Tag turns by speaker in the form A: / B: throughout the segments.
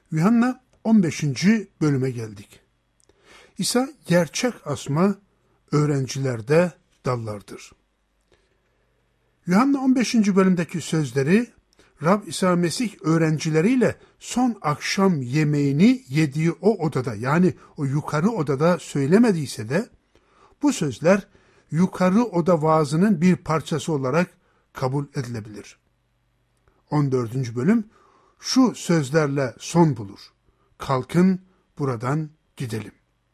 A: Yuhanna 15. bölüme geldik. İsa gerçek asma, öğrencilerde dallardır. Yuhanna 15. bölümdeki sözleri Rab İsa Mesih öğrencileriyle son akşam yemeğini yediği o odada, yani o yukarı odada söylemediyse de bu sözler yukarı oda vaazının bir parçası olarak kabul edilebilir. 14. bölüm şu sözlerle son bulur: kalkın buradan gidelim.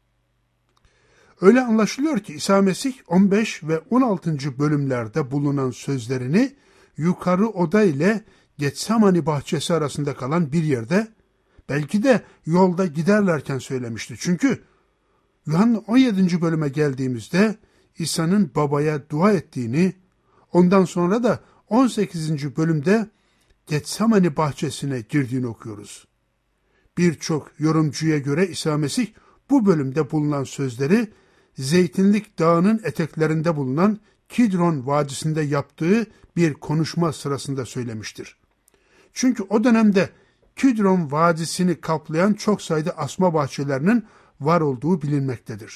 A: Öyle anlaşılıyor ki İsa Mesih 15 ve 16. bölümlerde bulunan sözlerini yukarı oda ile Getsemani bahçesi arasında kalan bir yerde, belki de yolda giderlerken söylemişti. Çünkü Yuhanna 17. bölüme geldiğimizde İsa'nın babaya dua ettiğini, ondan sonra da 18. bölümde Getsemani bahçesine girdiğini okuyoruz. Birçok yorumcuya göre İsa Mesih bu bölümde bulunan sözleri Zeytinlik Dağı'nın eteklerinde bulunan Kidron Vadisi'nde yaptığı bir konuşma sırasında söylemiştir. Çünkü o dönemde Kidron Vadisi'ni kaplayan çok sayıda asma bahçelerinin var olduğu bilinmektedir.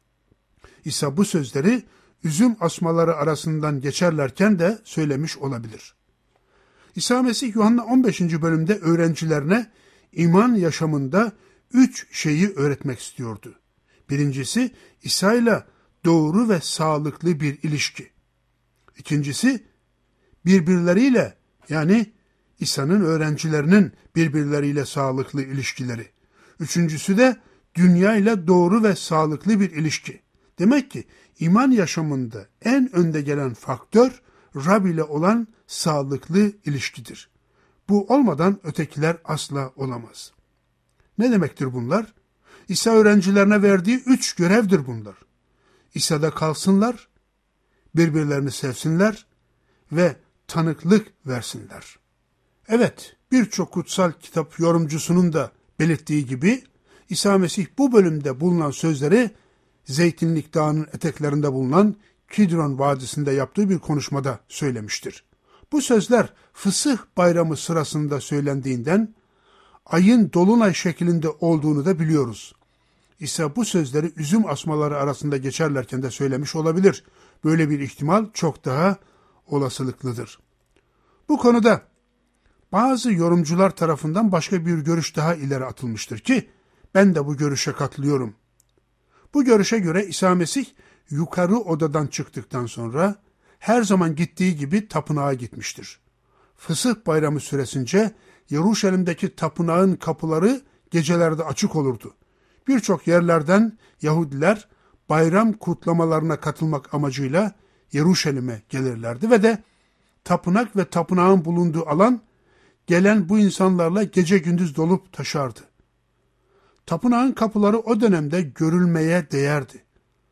A: İsa bu sözleri üzüm asmaları arasından geçerlerken de söylemiş olabilir. İsa Mesih Yuhanna 15. bölümde öğrencilerine iman yaşamında 3 şeyi öğretmek istiyordu. Birincisi, İsa ile doğru ve sağlıklı bir ilişki. İkincisi, birbirleriyle, yani İsa'nın öğrencilerinin birbirleriyle sağlıklı ilişkileri. Üçüncüsü de dünya ile doğru ve sağlıklı bir ilişki. Demek ki iman yaşamında en önde gelen faktör Rab ile olan sağlıklı ilişkidir. Bu olmadan ötekiler asla olamaz. Ne demektir bunlar? İsa öğrencilerine verdiği 3 görevdir bunlar. İsa'da kalsınlar, birbirlerini sevsinler ve tanıklık versinler. Evet, birçok kutsal kitap yorumcusunun da belirttiği gibi İsa Mesih bu bölümde bulunan sözleri Zeytinlik Dağı'nın eteklerinde bulunan Kidron Vadisi'nde yaptığı bir konuşmada söylemiştir. Bu sözler Fısıh Bayramı sırasında söylendiğinden ayın dolunay şeklinde olduğunu da biliyoruz. İsa bu sözleri üzüm asmaları arasında geçerlerken de söylemiş olabilir. Böyle bir ihtimal çok daha olasılıklıdır. Bu konuda bazı yorumcular tarafından başka bir görüş daha ileri atılmıştır ki ben de bu görüşe katılıyorum. Bu görüşe göre İsa Mesih yukarı odadan çıktıktan sonra her zaman gittiği gibi tapınağa gitmiştir. Fısıh Bayramı süresince Yeruşalim'deki tapınağın kapıları gecelerde açık olurdu. Birçok yerlerden Yahudiler bayram kutlamalarına katılmak amacıyla Yeruşalim'e gelirlerdi ve de tapınak ve tapınağın bulunduğu alan gelen bu insanlarla gece gündüz dolup taşardı. Tapınağın kapıları o dönemde görülmeye değerdi.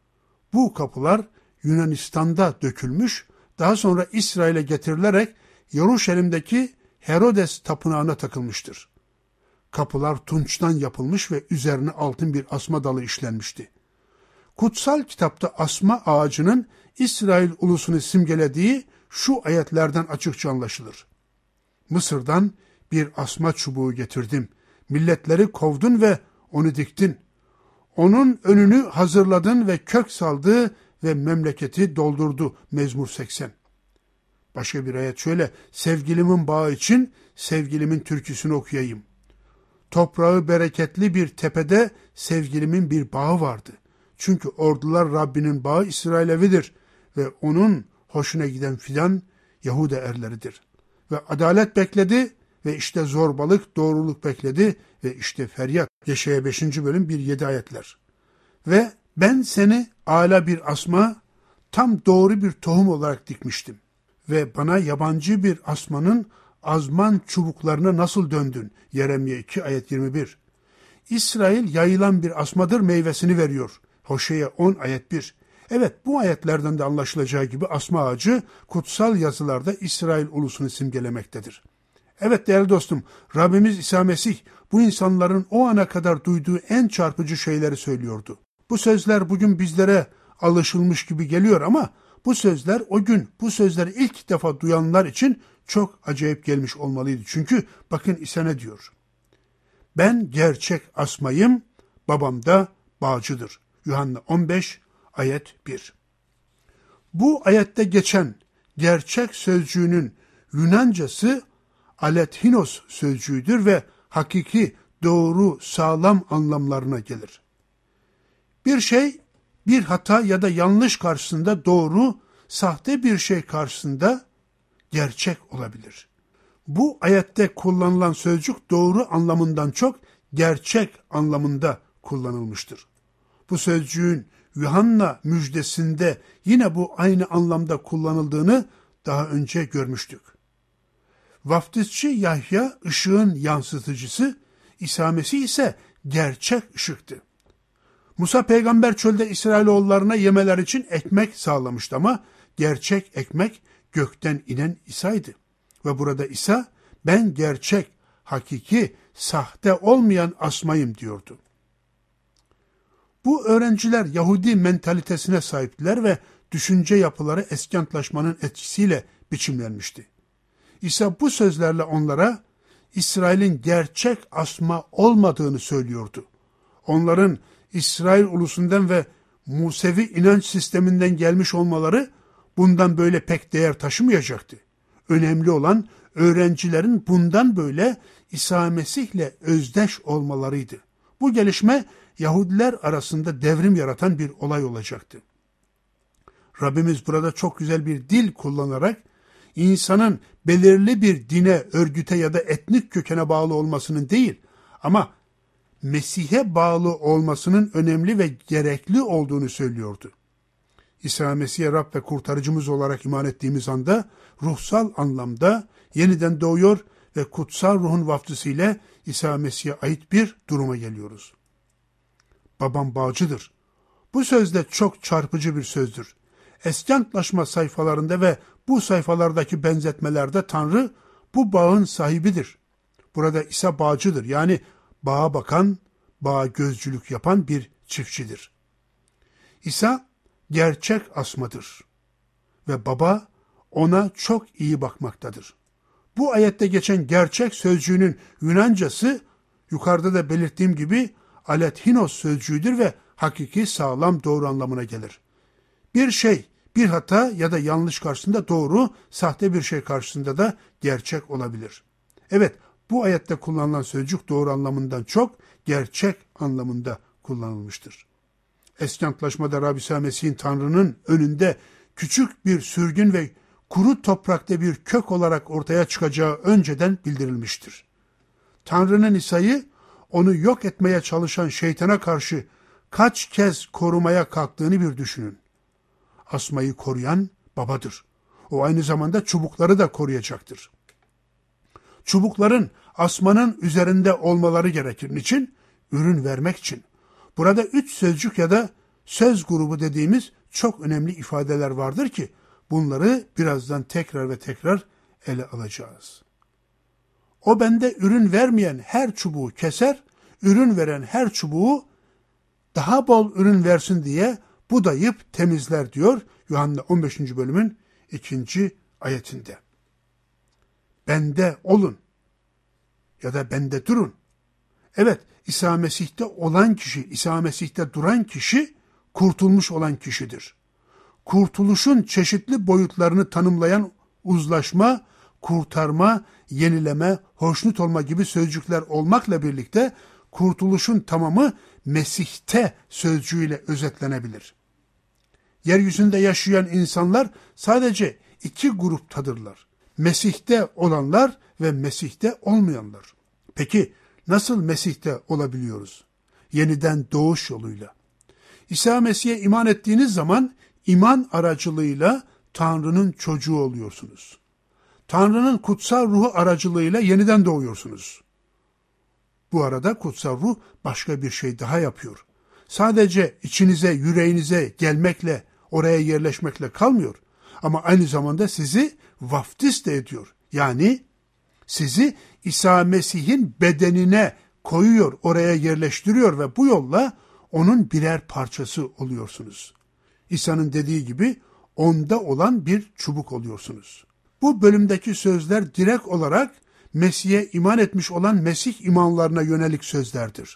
A: Bu kapılar Yunanistan'da dökülmüş, daha sonra İsrail'e getirilerek Yeruşalim'deki Herodes tapınağına takılmıştır. Kapılar tunçtan yapılmış ve üzerine altın bir asma dalı işlenmişti. Kutsal kitapta asma ağacının İsrail ulusunu simgelediği şu ayetlerden açıkça anlaşılır. Mısır'dan bir asma çubuğu getirdim. Milletleri kovdun ve onu diktin. Onun önünü hazırladın ve kök saldı ve memleketi doldurdu. Mezmur 80. Başka bir ayet şöyle: sevgilimin bağı için sevgilimin türküsünü okuyayım. Toprağı bereketli bir tepede sevgilimin bir bağı vardı. Çünkü ordular Rabbinin bağı İsrail evidir ve onun hoşuna giden fidan Yahuda erleridir. Ve adalet bekledi ve işte zorbalık, doğruluk bekledi ve işte feryat. Yeşaya 5. bölüm 1-7 ayetler. Ve ben seni âlâ bir asma, tam doğru bir tohum olarak dikmiştim. Ve bana yabancı bir asmanın azman çubuklarına nasıl döndün? Yeremye 2 ayet 21. İsrail yayılan bir asmadır, meyvesini veriyor. Hoşea 10 ayet 1. Evet, bu ayetlerden de anlaşılacağı gibi asma ağacı kutsal yazılarda İsrail ulusunu simgelemektedir. Evet değerli dostum, Rabbimiz İsa Mesih bu insanların o ana kadar duyduğu en çarpıcı şeyleri söylüyordu. Bu sözler bugün bizlere alışılmış gibi geliyor ama bu sözler o gün bu sözleri ilk defa duyanlar için çok acayip gelmiş olmalıydı. Çünkü bakın İsa ne diyor? Ben gerçek asmayım, babam da bağcıdır. Yuhanna 15 ayet 1. Bu ayette geçen gerçek sözcüğünün Yunancası alethinos sözcüğüdür ve hakiki, doğru, sağlam anlamlarına gelir. Bir şey, bir hata ya da yanlış karşısında doğru, sahte bir şey karşısında gerçek olabilir. Bu ayette kullanılan sözcük doğru anlamından çok gerçek anlamında kullanılmıştır. Bu sözcüğün Yuhanna müjdesinde yine bu aynı anlamda kullanıldığını daha önce görmüştük. Vaftizci Yahya ışığın yansıtıcısı, İsa Mesih ise gerçek ışıktı. Musa peygamber çölde İsrailoğullarına yemeler için ekmek sağlamıştı ama gerçek ekmek gökten inen İsa'ydı. Ve burada İsa, ben gerçek, hakiki, sahte olmayan asmayım diyordu. Bu öğrenciler Yahudi mentalitesine sahiptiler ve düşünce yapıları eski antlaşmanın etkisiyle biçimlenmişti. İsa bu sözlerle onlara İsrail'in gerçek asma olmadığını söylüyordu. Onların İsrail ulusundan ve Musevi inanç sisteminden gelmiş olmaları bundan böyle pek değer taşımayacaktı. Önemli olan öğrencilerin bundan böyle İsa Mesih'le özdeş olmalarıydı. Bu gelişme Yahudiler arasında devrim yaratan bir olay olacaktı. Rabbimiz burada çok güzel bir dil kullanarak insanın belirli bir dine, örgüte ya da etnik kökene bağlı olmasının değil ama Mesih'e bağlı olmasının önemli ve gerekli olduğunu söylüyordu. İsa Mesih'e Rab ve kurtarıcımız olarak iman ettiğimiz anda ruhsal anlamda yeniden doğuyor ve kutsal ruhun vaftisiyle İsa Mesih'e ait bir duruma geliyoruz. Babam bağcıdır. Bu söz de çok çarpıcı bir sözdür. Eski Antlaşma sayfalarında ve bu sayfalardaki benzetmelerde Tanrı bu bağın sahibidir. Burada İsa bağcıdır, yani bağa bakan, bağa gözcülük yapan bir çiftçidir. İsa gerçek asmadır ve baba ona çok iyi bakmaktadır. Bu ayette geçen gerçek sözcüğünün Yunancası yukarıda da belirttiğim gibi alethinos sözcüğüdür ve hakiki, sağlam, doğru anlamına gelir. Bir şey, bir hata ya da yanlış karşısında doğru, sahte bir şey karşısında da gerçek olabilir. Evet, bu ayette kullanılan sözcük doğru anlamından çok gerçek anlamında kullanılmıştır. Eski Antlaşmada Rabbi İsa Mesih'in Tanrı'nın önünde küçük bir sürgün ve kuru toprakta bir kök olarak ortaya çıkacağı önceden bildirilmiştir. Tanrı'nın İsa'yı onu yok etmeye çalışan şeytana karşı kaç kez korumaya kalktığını bir düşünün. Asmayı koruyan babadır. O aynı zamanda çubukları da koruyacaktır. Çubukların asmanın üzerinde olmaları gerekir. Niçin? Ürün vermek için. Burada 3 sözcük ya da söz grubu dediğimiz çok önemli ifadeler vardır ki bunları birazdan tekrar ve tekrar ele alacağız. O bende ürün vermeyen her çubuğu keser, ürün veren her çubuğu daha bol ürün versin diye budayıp temizler diyor Yuhanna 15. bölümün 2. ayetinde. Bende olun ya da bende durun. Evet, İsa Mesih'te olan kişi, İsa Mesih'te duran kişi kurtulmuş olan kişidir. Kurtuluşun çeşitli boyutlarını tanımlayan uzlaşma, kurtarma, yenileme, hoşnut olma gibi sözcükler olmakla birlikte kurtuluşun tamamı Mesih'te sözcüğüyle özetlenebilir. Yeryüzünde yaşayan insanlar sadece 2 gruptadırlar. Mesih'te olanlar ve Mesih'te olmayanlar. Peki nasıl Mesih'te olabiliyoruz? Yeniden doğuş yoluyla. İsa Mesih'e iman ettiğiniz zaman iman aracılığıyla Tanrı'nın çocuğu oluyorsunuz. Tanrı'nın kutsal ruhu aracılığıyla yeniden doğuyorsunuz. Bu arada kutsal ruh başka bir şey daha yapıyor. Sadece içinize, yüreğinize gelmekle, oraya yerleşmekle kalmıyor. Ama aynı zamanda sizi vaftiz de ediyor. Yani sizi İsa Mesih'in bedenine koyuyor, oraya yerleştiriyor ve bu yolla onun birer parçası oluyorsunuz. İsa'nın dediği gibi onda olan bir çubuk oluyorsunuz. Bu bölümdeki sözler direkt olarak Mesih'e iman etmiş olan Mesih imanlarına yönelik sözlerdir.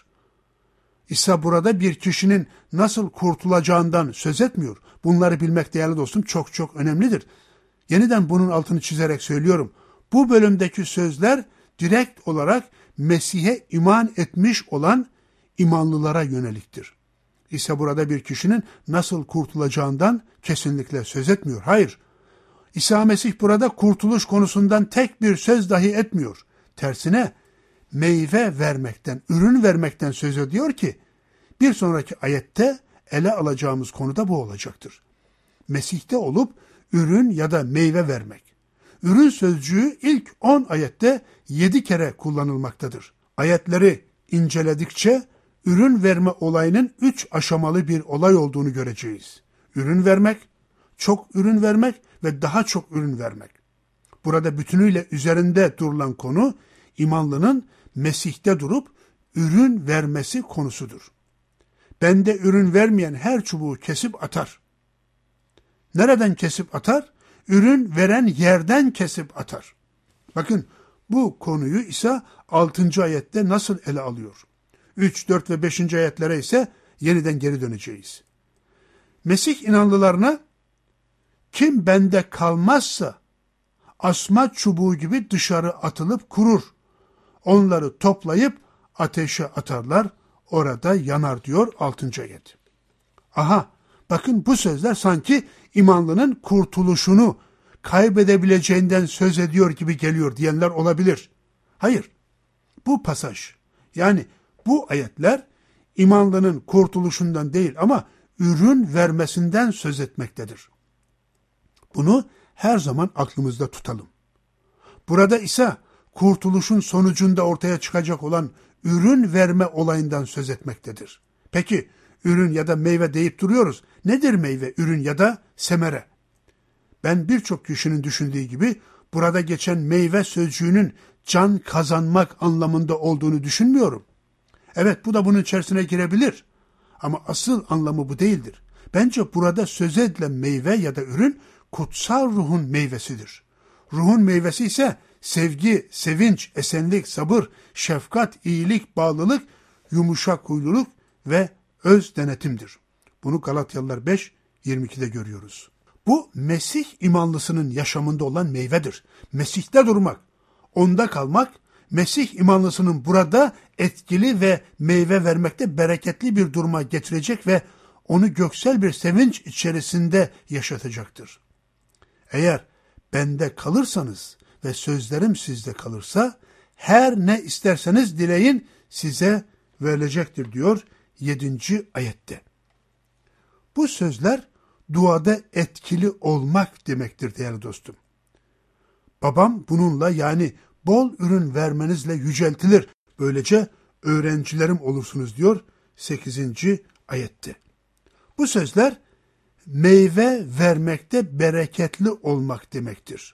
A: İsa burada bir kişinin nasıl kurtulacağından söz etmiyor. Bunları bilmek değerli dostum çok çok önemlidir. Yeniden bunun altını çizerek söylüyorum. Bu bölümdeki sözler direkt olarak Mesih'e iman etmiş olan imanlılara yöneliktir. İsa burada bir kişinin nasıl kurtulacağından kesinlikle söz etmiyor. Hayır. İsa Mesih burada kurtuluş konusundan tek bir söz dahi etmiyor. Tersine meyve vermekten, ürün vermekten söz ediyor ki bir sonraki ayette ele alacağımız konu da bu olacaktır. Mesih'te olup ürün ya da meyve vermek. Ürün sözcüğü ilk 10 ayette 7 kere kullanılmaktadır. Ayetleri inceledikçe ürün verme olayının 3 aşamalı bir olay olduğunu göreceğiz. Ürün vermek, çok ürün vermek ve daha çok ürün vermek. Burada bütünüyle üzerinde durulan konu imanlının Mesih'te durup ürün vermesi konusudur. Bende ürün vermeyen her çubuğu kesip atar. Nereden kesip atar? Ürün veren yerden kesip atar. Bakın bu konuyu ise 6. ayette nasıl ele alıyor? 3, 4 ve 5. ayetlere ise yeniden geri döneceğiz. Mesih inanlılarına kim bende kalmazsa asma çubuğu gibi dışarı atılıp kurur. Onları toplayıp ateşe atarlar, orada yanar diyor 6. ayet. Aha, bakın bu sözler sanki imanlının kurtuluşunu kaybedebileceğinden söz ediyor gibi geliyor diyenler olabilir. Hayır, bu pasaj yani bu ayetler imanlının kurtuluşundan değil ama ürün vermesinden söz etmektedir. Bunu her zaman aklımızda tutalım. Burada ise kurtuluşun sonucunda ortaya çıkacak olan ürün verme olayından söz etmektedir. Peki ürün ya da meyve deyip duruyoruz. Nedir meyve, ürün ya da semere? Ben birçok kişinin düşündüğü gibi burada geçen meyve sözcüğünün can kazanmak anlamında olduğunu düşünmüyorum. Evet, bu da bunun içerisine girebilir. Ama asıl anlamı bu değildir. Bence burada söz edilen meyve ya da ürün kutsal ruhun meyvesidir. Ruhun meyvesi ise sevgi, sevinç, esenlik, sabır, şefkat, iyilik, bağlılık, yumuşak huyluluk ve öz denetimdir. Bunu Galatyalılar 5:22'de görüyoruz. Bu Mesih imanlısının yaşamında olan meyvedir. Mesih'te durmak, onda kalmak, Mesih imanlısının burada etkili ve meyve vermekte bereketli bir duruma getirecek ve onu göksel bir sevinç içerisinde yaşatacaktır. Eğer bende kalırsanız ve sözlerim sizde kalırsa her ne isterseniz dileyin size verilecektir diyor 7. ayette. Bu sözler duada etkili olmak demektir değerli dostum. Babam bununla yani bol ürün vermenizle yüceltilir. Böylece öğrencilerim olursunuz diyor 8. ayette. Bu sözler meyve vermekte bereketli olmak demektir.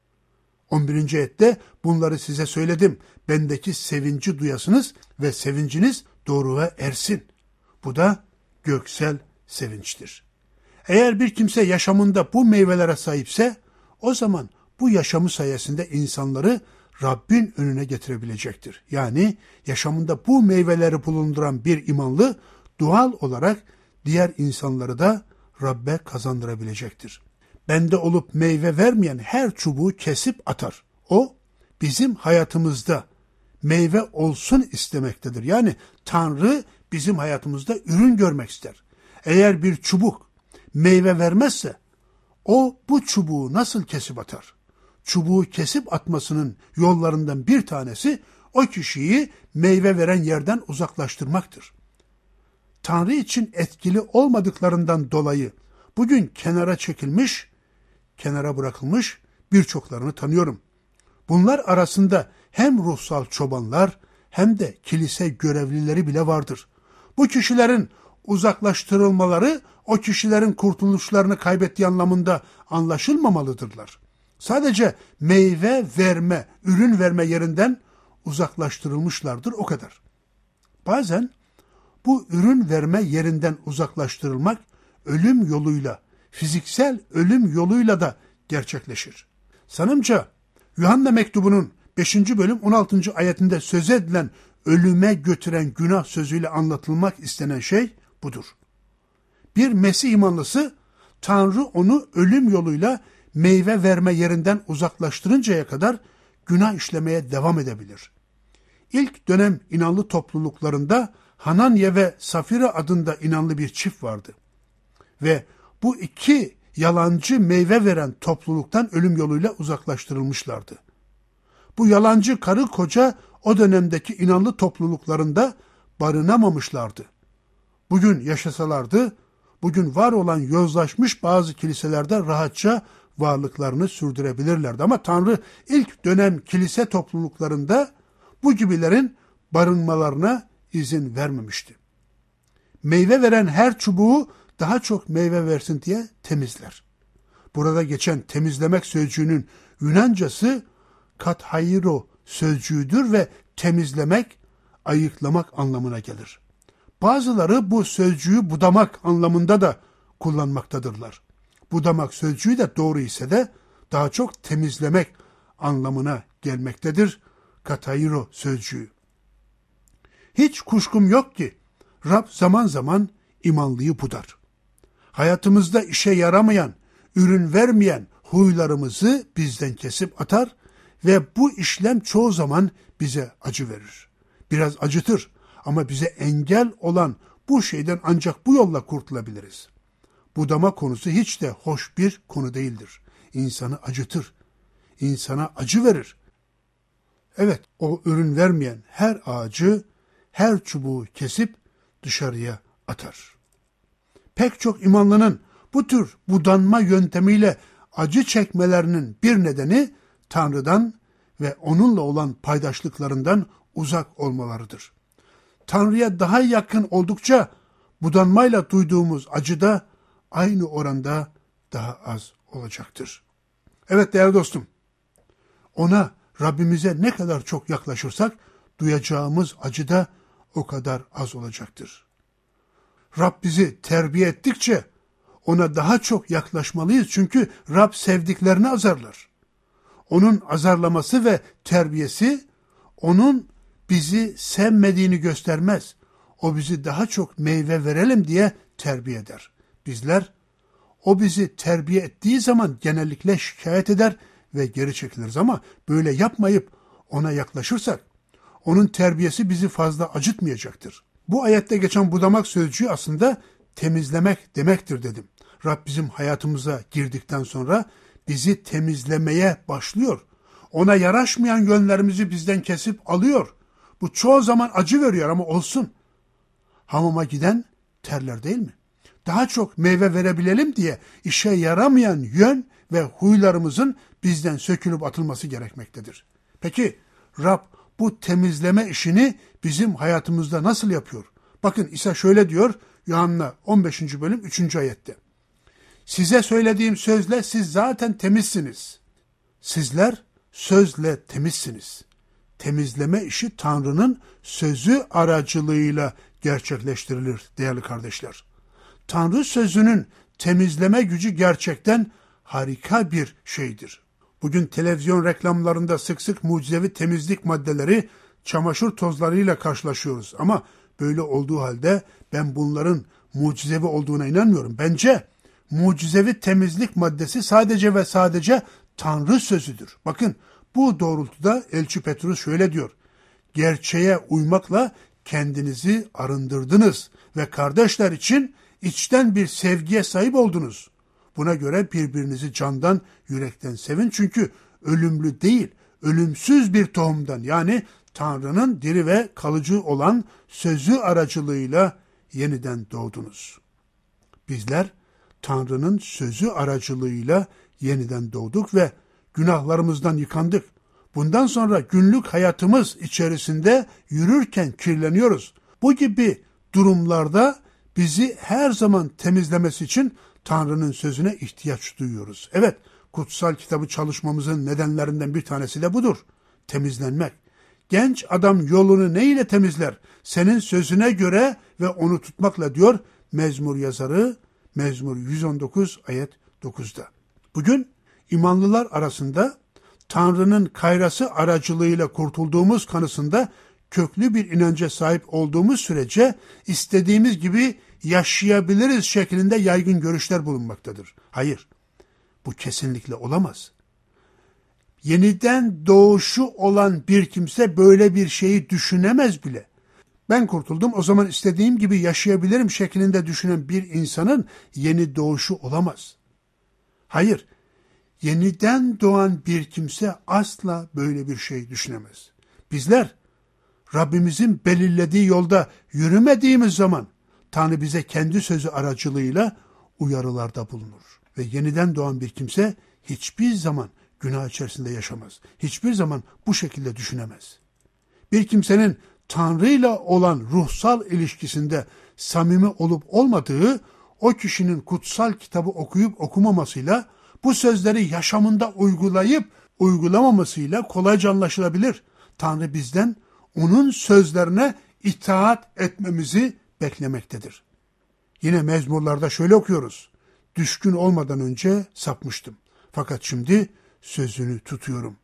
A: 11. ayette bunları size söyledim. Bendeki sevinci duyasınız ve sevinciniz doğruğa ersin. Bu da göksel sevinçtir. Eğer bir kimse yaşamında bu meyvelere sahipse o zaman bu yaşamı sayesinde insanları Rabbin önüne getirebilecektir. Yani yaşamında bu meyveleri bulunduran bir imanlı doğal olarak diğer insanları da Rabbe kazandırabilecektir. Bende olup meyve vermeyen her çubuğu kesip atar. O bizim hayatımızda meyve olsun istemektedir. Yani Tanrı bizim hayatımızda ürün görmek ister. Eğer bir çubuk meyve vermezse o bu çubuğu nasıl kesip atar? Çubuğu kesip atmasının yollarından bir tanesi o kişiyi meyve veren yerden uzaklaştırmaktır. Tanrı için etkili olmadıklarından dolayı bugün kenara çekilmiş, kenara bırakılmış birçoklarını tanıyorum. Bunlar arasında hem ruhsal çobanlar hem de kilise görevlileri bile vardır. Bu kişilerin uzaklaştırılmaları o kişilerin kurtuluşlarını kaybettiği anlamında anlaşılmamalıdırlar. Sadece meyve verme, ürün verme yerinden uzaklaştırılmışlardır o kadar. Bazen bu ürün verme yerinden uzaklaştırılmak ölüm yoluyla, fiziksel ölüm yoluyla da gerçekleşir. Sanımca Yuhanna mektubunun 5. bölüm 16. ayetinde söz edilen ölüme götüren günah sözüyle anlatılmak istenen şey budur. Bir Mesih imanlısı Tanrı onu ölüm yoluyla meyve verme yerinden uzaklaştırıncaya kadar günah işlemeye devam edebilir. İlk dönem inanlı topluluklarında Hananya ve Safira adında inanlı bir çift vardı. Ve bu iki yalancı meyve veren topluluktan ölüm yoluyla uzaklaştırılmışlardı. Bu yalancı karı koca o dönemdeki inanlı topluluklarında barınamamışlardı. Bugün yaşasalardı, bugün var olan yozlaşmış bazı kiliselerde rahatça varlıklarını sürdürebilirlerdi. Ama Tanrı ilk dönem kilise topluluklarında bu gibilerin barınmalarına izin vermemişti. Meyve veren her çubuğu daha çok meyve versin diye temizler. Burada geçen temizlemek sözcüğünün Yunancası kathayiro sözcüğüdür ve temizlemek, ayıklamak anlamına gelir. Bazıları bu sözcüğü budamak anlamında da kullanmaktadırlar. Budamak sözcüğü de doğru ise de daha çok temizlemek anlamına gelmektedir kathayiro sözcüğü. Hiç kuşkum yok ki Rab zaman zaman imanlıyı budar. Hayatımızda işe yaramayan, ürün vermeyen huylarımızı bizden kesip atar ve bu işlem çoğu zaman bize acı verir. Biraz acıtır ama bize engel olan bu şeyden ancak bu yolla kurtulabiliriz. Budama konusu hiç de hoş bir konu değildir. İnsanı acıtır, insana acı verir. Evet, o ürün vermeyen her ağacı, her çubuğu kesip dışarıya atar. Pek çok imanlının bu tür budanma yöntemiyle acı çekmelerinin bir nedeni Tanrı'dan ve onunla olan paydaşlıklarından uzak olmalarıdır. Tanrı'ya daha yakın oldukça budanmayla duyduğumuz acı da aynı oranda daha az olacaktır. Evet değerli dostum, ona, Rabbimize ne kadar çok yaklaşırsak duyacağımız acı da o kadar az olacaktır. Rab bizi terbiye ettikçe ona daha çok yaklaşmalıyız çünkü Rab sevdiklerini azarlar. Onun azarlaması ve terbiyesi onun bizi sevmediğini göstermez. O bizi daha çok meyve verelim diye terbiye eder. Bizler o bizi terbiye ettiği zaman genellikle şikayet eder ve geri çekiliriz ama böyle yapmayıp ona yaklaşırsak onun terbiyesi bizi fazla acıtmayacaktır. Bu ayette geçen budamak sözcüğü aslında temizlemek demektir dedim. Rab bizim hayatımıza girdikten sonra bizi temizlemeye başlıyor. Ona yaraşmayan yönlerimizi bizden kesip alıyor. Bu çoğu zaman acı veriyor ama olsun. Hamama giden terler değil mi? Daha çok meyve verebilelim diye işe yaramayan yön ve huylarımızın bizden sökülüp atılması gerekmektedir. Peki Rab bu temizleme işini bizim hayatımızda nasıl yapıyor? Bakın İsa şöyle diyor Yuhanna 15. bölüm 3. ayette. Size söylediğim sözle siz zaten temizsiniz. Sizler sözle temizsiniz. Temizleme işi Tanrı'nın sözü aracılığıyla gerçekleştirilir değerli kardeşler. Tanrı sözünün temizleme gücü gerçekten harika bir şeydir. Bugün televizyon reklamlarında sık sık mucizevi temizlik maddeleri, çamaşır tozlarıyla karşılaşıyoruz. Ama böyle olduğu halde ben bunların mucizevi olduğuna inanmıyorum. Bence mucizevi temizlik maddesi sadece ve sadece Tanrı sözüdür. Bakın bu doğrultuda Elçi Petrus şöyle diyor. Gerçeğe uymakla kendinizi arındırdınız ve kardeşler için içten bir sevgiye sahip oldunuz. Buna göre birbirinizi candan, yürekten sevin çünkü ölümlü değil, ölümsüz bir tohumdan yani Tanrı'nın diri ve kalıcı olan sözü aracılığıyla yeniden doğdunuz. Bizler Tanrı'nın sözü aracılığıyla yeniden doğduk ve günahlarımızdan yıkandık. Bundan sonra günlük hayatımız içerisinde yürürken kirleniyoruz. Bu gibi durumlarda bizi her zaman temizlemesi için Tanrı'nın sözüne ihtiyaç duyuyoruz. Evet, kutsal kitabı çalışmamızın nedenlerinden bir tanesi de budur. Temizlenmek. Genç adam yolunu ne ile temizler? Senin sözüne göre ve onu tutmakla diyor Mezmur yazarı, Mezmur 119 ayet 9'da. Bugün imanlılar arasında Tanrı'nın kayrası aracılığıyla kurtulduğumuz kanısında köklü bir inanca sahip olduğumuz sürece istediğimiz gibi yaşayabiliriz şeklinde yaygın görüşler bulunmaktadır. Hayır, bu kesinlikle olamaz. Yeniden doğuşu olan bir kimse böyle bir şeyi düşünemez bile. Ben kurtuldum, o zaman istediğim gibi yaşayabilirim şeklinde düşünen bir insanın yeni doğuşu olamaz. Hayır, yeniden doğan bir kimse asla böyle bir şey düşünemez. Bizler Rabbimizin belirlediği yolda yürümediğimiz zaman Tanrı bize kendi sözü aracılığıyla uyarılarda bulunur. Ve yeniden doğan bir kimse hiçbir zaman günah içerisinde yaşamaz. Hiçbir zaman bu şekilde düşünemez. Bir kimsenin Tanrı'yla olan ruhsal ilişkisinde samimi olup olmadığı, o kişinin kutsal kitabı okuyup okumamasıyla, bu sözleri yaşamında uygulayıp uygulamamasıyla kolayca anlaşılabilir. Tanrı bizden onun sözlerine itaat etmemizi beklemektedir. Yine mezmurlarda şöyle okuyoruz. Düşkün olmadan önce sapmıştım. Fakat şimdi sözünü tutuyorum.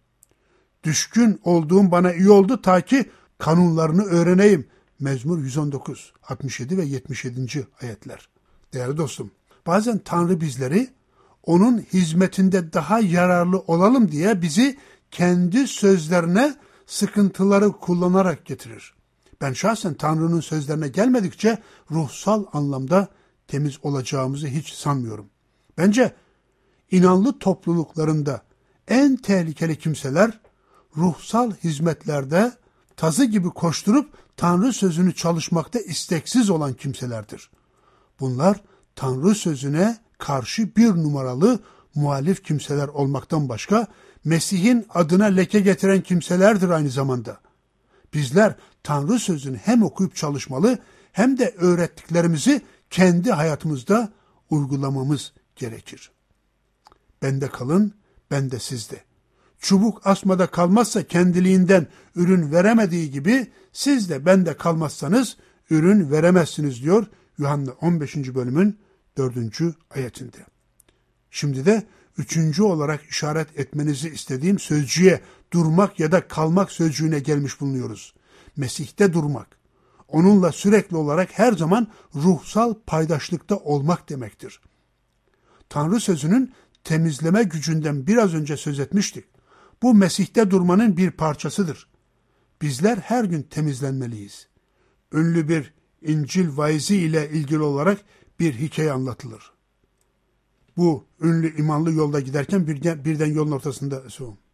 A: Düşkün olduğum bana iyi oldu ta ki kanunlarını öğreneyim. Mezmur 119, 67 ve 77. ayetler. Değerli dostum, bazen Tanrı bizleri onun hizmetinde daha yararlı olalım diye bizi kendi sözlerine sıkıntıları kullanarak getirir. Ben şahsen Tanrı'nın sözlerine gelmedikçe ruhsal anlamda temiz olacağımızı hiç sanmıyorum. Bence inanlı topluluklarında en tehlikeli kimseler ruhsal hizmetlerde tazı gibi koşturup Tanrı sözünü çalışmakta isteksiz olan kimselerdir. Bunlar Tanrı sözüne karşı bir numaralı muhalif kimseler olmaktan başka Mesih'in adına leke getiren kimselerdir aynı zamanda. Bizler Tanrı sözünü hem okuyup çalışmalı hem de öğrettiklerimizi kendi hayatımızda uygulamamız gerekir. Bende kalın, ben de sizde. Çubuk asmada kalmazsa kendiliğinden ürün veremediği gibi siz de bende kalmazsanız ürün veremezsiniz diyor Yuhanna 15. bölümün 4. ayetinde. Şimdi de 3. olarak işaret etmenizi istediğim sözcüğe durmak ya da kalmak sözcüğüne gelmiş bulunuyoruz. Mesih'te durmak, onunla sürekli olarak her zaman ruhsal paydaşlıkta olmak demektir. Tanrı sözünün temizleme gücünden biraz önce söz etmiştik. Bu Mesih'te durmanın bir parçasıdır. Bizler her gün temizlenmeliyiz. Ünlü bir İncil vaizi ile ilgili olarak bir hikaye anlatılır. Bu ünlü imanlı yolda giderken birden yolun ortasında